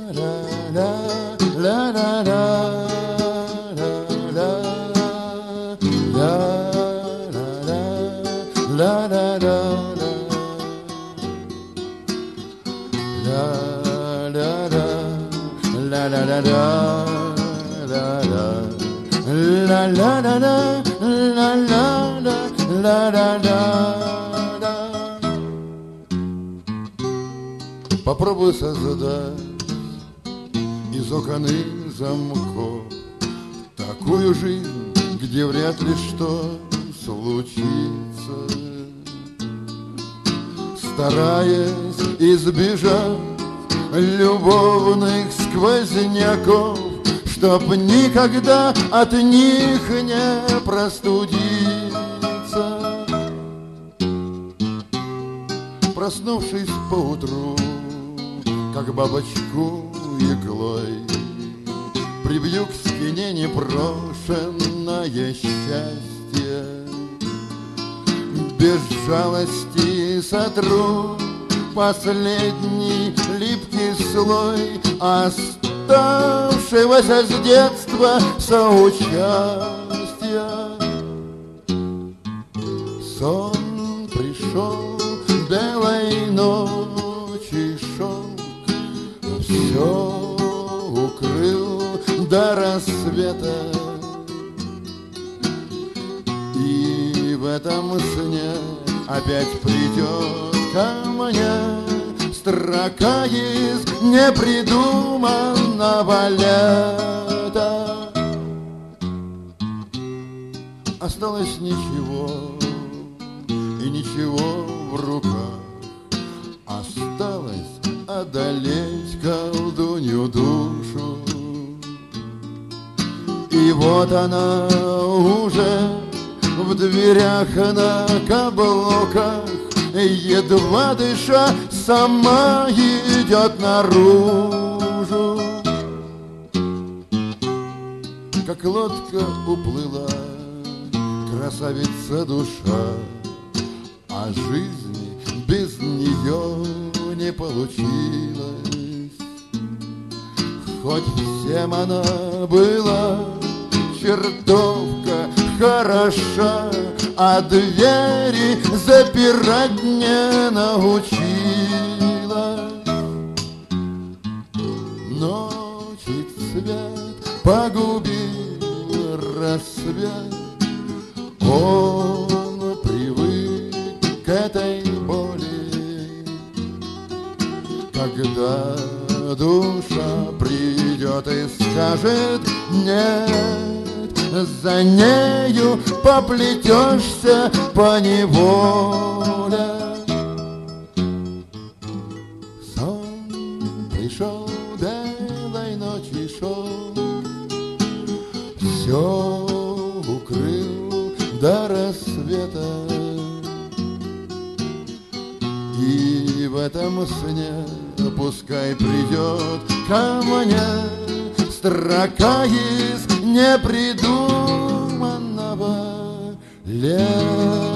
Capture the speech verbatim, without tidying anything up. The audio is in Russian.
Попробуй создать из окон и замков такую жизнь, где вряд ли что случится. Стараясь избежать любовных сквозняков, чтоб никогда от них не простудиться. Проснувшись поутру, как бабочку иглой, прибью к стене непрошенное счастье. Без жалости сотру последний липкий слой оставшегося с детства соучастия. Сон пришел белой ночи, шелк все укрыл до рассвета. И в этом сне опять придет ко мне строка из непридуманного лета. Осталось ничего и ничего в руках, осталось одолеть колдунью душу. И вот она уже в дверях на каблуках, едва дыша, сама идет наружу. Как лодка уплыла красавица душа, а жизни без нее не получилось. Хоть всем она была чертовка хороша, а двери запирать не научилась. Ночи цвет погубил рассвет, он привык к этой боли. Когда душа придет и скажет нет, за нею поплетешься поневоле. Сон пришел, белой ночи шел, все укрыл до рассвета. И в этом сне пускай придет ко мне строка из непридуманного лета.